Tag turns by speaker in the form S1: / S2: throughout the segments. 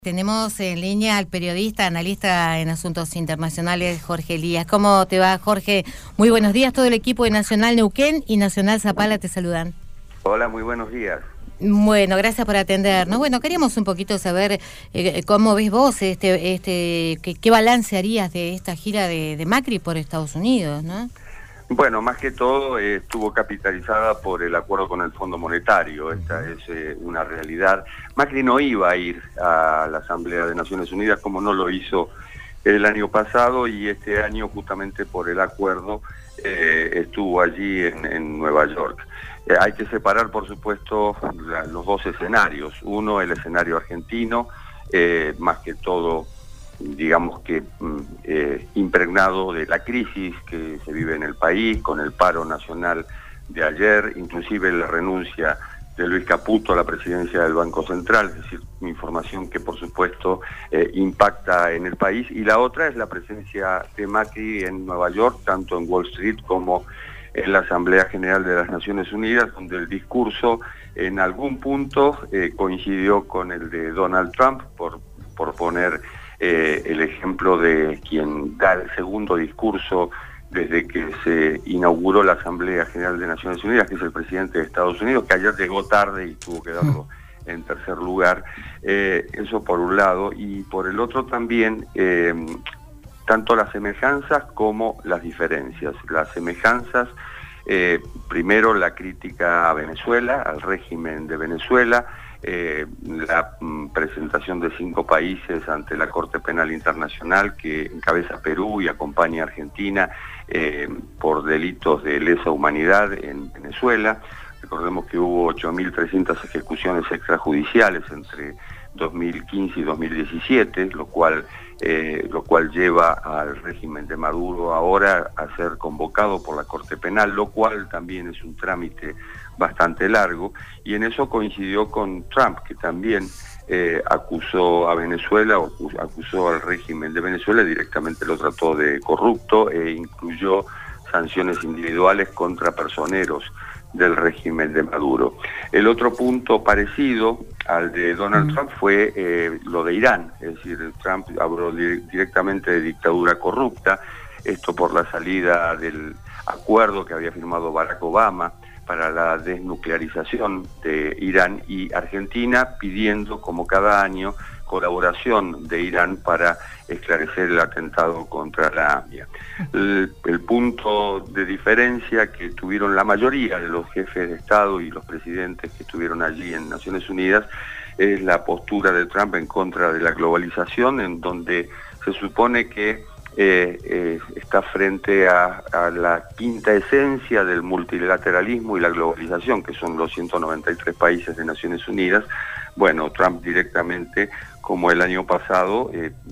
S1: Tenemos en línea al periodista, analista en asuntos internacionales, Jorge Elías. ¿Cómo te va, Jorge? Muy buenos días. Todo el equipo de Nacional Neuquén y Nacional Zapala te saludan.
S2: Hola, muy buenos días.
S1: Bueno, gracias por atendernos. Bueno, queríamos un poquito saber cómo ves vos, qué balance harías de esta gira de Macri por Estados Unidos, ¿no?
S2: Bueno, más que todo estuvo capitalizada por el acuerdo con el Fondo Monetario. Esta es una realidad. Macri no iba a ir a la Asamblea de Naciones Unidas como no lo hizo el año pasado, y este año justamente por el acuerdo estuvo allí en Nueva York. Hay que separar, por supuesto, los dos escenarios. Uno, el escenario argentino, más que todo, digamos que impregnado de la crisis que se vive en el país, con el paro nacional de ayer, inclusive la renuncia de Luis Caputo a la presidencia del Banco Central, es decir, información que por supuesto impacta en el país. Y la otra es la presencia de Macri en Nueva York, tanto en Wall Street como en la Asamblea General de las Naciones Unidas, donde el discurso en algún punto coincidió con el de Donald Trump, por poner el ejemplo de quien da el segundo discurso desde que se inauguró la Asamblea General de Naciones Unidas, que es el presidente de Estados Unidos, que ayer llegó tarde y tuvo que darlo en tercer lugar. Eso por un lado, y por el otro también tanto las semejanzas como las diferencias. Las semejanzas, primero la crítica a Venezuela, al régimen de Venezuela, la presentación de 5 países ante la Corte Penal Internacional que encabeza Perú y acompaña a Argentina por delitos de lesa humanidad en Venezuela. Recordemos que hubo 8.300 ejecuciones extrajudiciales entre 2015 y 2017, lo cual lleva al régimen de Maduro ahora a ser convocado por la Corte Penal, lo cual también es un trámite bastante largo, y en eso coincidió con Trump, que también acusó a Venezuela, o acusó al régimen de Venezuela, directamente lo trató de corrupto e incluyó sanciones individuales contra personeros del régimen de Maduro. El otro punto parecido al de Donald Trump fue lo de Irán, es decir, Trump habló directamente de dictadura corrupta, esto por la salida del acuerdo que había firmado Barack Obama para la desnuclearización de Irán, y Argentina pidiendo, como cada año, colaboración de Irán para esclarecer el atentado contra la AMIA. El punto de diferencia que tuvieron la mayoría de los jefes de Estado y los presidentes que estuvieron allí en Naciones Unidas es la postura de Trump en contra de la globalización, en donde se supone que está frente a la quinta esencia del multilateralismo y la globalización, que son los 193 países de Naciones Unidas. Bueno, Trump directamente, como el año pasado,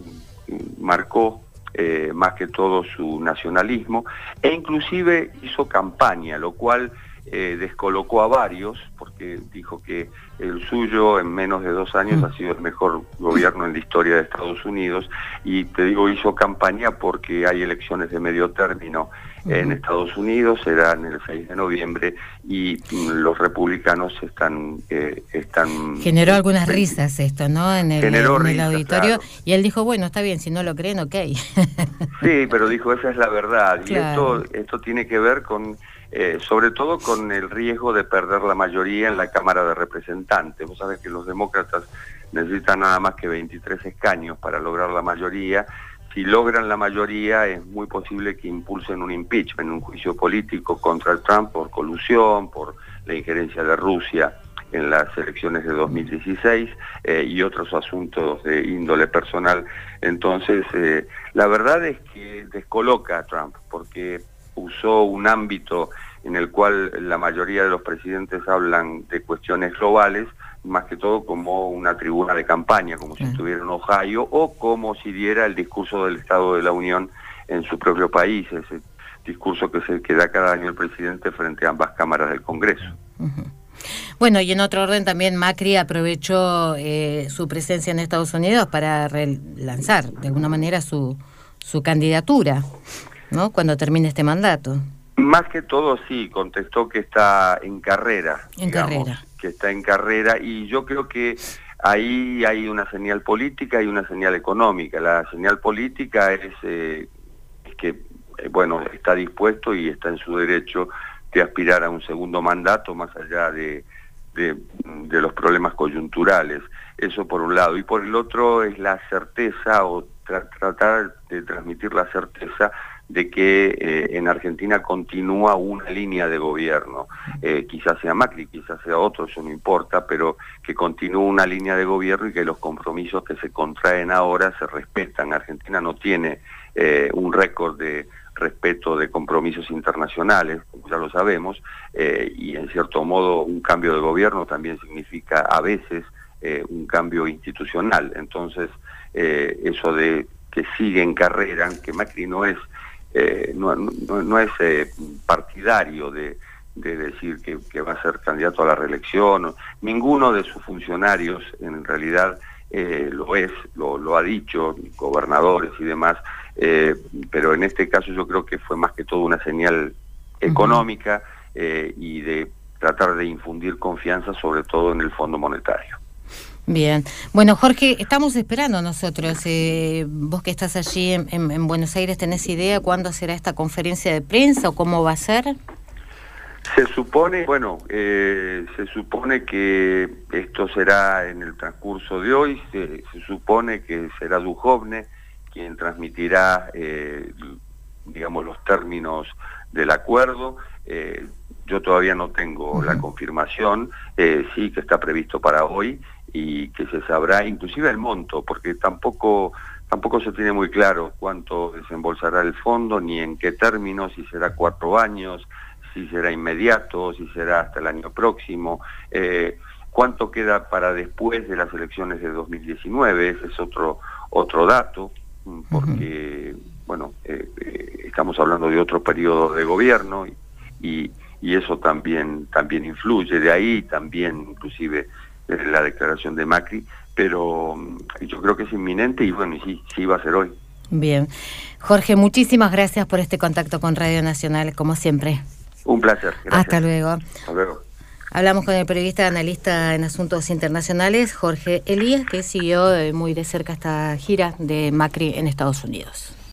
S2: marcó más que todo su nacionalismo, e inclusive hizo campaña, lo cual descolocó a varios, porque dijo que el suyo en menos de 2 años ha sido el mejor gobierno en la historia de Estados Unidos. Y te digo, hizo campaña porque hay elecciones de medio término en Estados Unidos, serán el 6 de noviembre, y los republicanos están...
S1: Generó algunas risas esto, ¿no? En el auditorio,
S2: claro.
S1: Y él dijo, bueno, está bien, si no lo creen, ok.
S2: Sí, pero dijo, esa es la verdad.
S1: Claro.
S2: Y esto tiene que ver con... sobre todo con el riesgo de perder la mayoría en la Cámara de Representantes. Vos sabés que los demócratas necesitan nada más que 23 escaños para lograr la mayoría. Si logran la mayoría, es muy posible que impulsen un impeachment, un juicio político contra Trump por colusión, por la injerencia de Rusia en las elecciones de 2016 y otros asuntos de índole personal. Entonces, la verdad es que descoloca a Trump, porque usó un ámbito en el cual la mayoría de los presidentes hablan de cuestiones globales, más que todo como una tribuna de campaña, como si estuviera en Ohio, o como si diera el discurso del Estado de la Unión en su propio país, ese discurso que da cada año el presidente frente a ambas cámaras del Congreso.
S1: Bueno, y en otro orden también Macri aprovechó su presencia en Estados Unidos para relanzar de alguna manera su candidatura, ¿no? Cuando termine este mandato.
S2: Más que todo, sí, contestó que está en carrera.
S1: En carrera.
S2: Que está en carrera, y yo creo que Ahí hay una señal política y una señal económica. La señal política es que, bueno, está dispuesto y está en su derecho de aspirar a un segundo mandato más allá de los problemas coyunturales. Eso por un lado. Y por el otro es la certeza o tratar de transmitir la certeza de que en Argentina continúa una línea de gobierno, quizás sea Macri, quizás sea otro, eso no importa, pero que continúa una línea de gobierno y que los compromisos que se contraen ahora se respetan. Argentina no tiene un récord de respeto de compromisos internacionales, como ya lo sabemos, y en cierto modo un cambio de gobierno también significa a veces un cambio institucional. Entonces, eso de que sigue en carrera, que Macri no es partidario de decir que va a ser candidato a la reelección. Ninguno de sus funcionarios en realidad lo ha dicho, gobernadores y demás, pero en este caso yo creo que fue más que todo una señal económica y de tratar de infundir confianza, sobre todo en el Fondo Monetario.
S1: Bien. Bueno, Jorge, estamos esperando nosotros. Vos que estás allí en Buenos Aires, ¿tenés idea cuándo será esta conferencia de prensa o cómo va a ser?
S2: Se supone, se supone que esto será en el transcurso de hoy. Se supone que será Duhovne quien transmitirá, digamos, los términos del acuerdo. Yo todavía no tengo la confirmación, sí que está previsto para hoy y que se sabrá inclusive el monto, porque tampoco se tiene muy claro cuánto desembolsará el fondo, ni en qué términos, si será 4 años, si será inmediato, si será hasta el año próximo, cuánto queda para después de las elecciones de 2019, ese es otro dato, porque, bueno, estamos hablando de otro periodo de gobierno y eso también influye, de ahí también inclusive la declaración de Macri, pero yo creo que es inminente y bueno, y sí va a ser hoy.
S1: Bien. Jorge, muchísimas gracias por este contacto con Radio Nacional, como siempre.
S2: Un placer. Gracias.
S1: Hasta luego.
S2: Hasta luego.
S1: Hablamos con el periodista analista en asuntos internacionales, Jorge Elías, que siguió muy de cerca esta gira de Macri en Estados Unidos.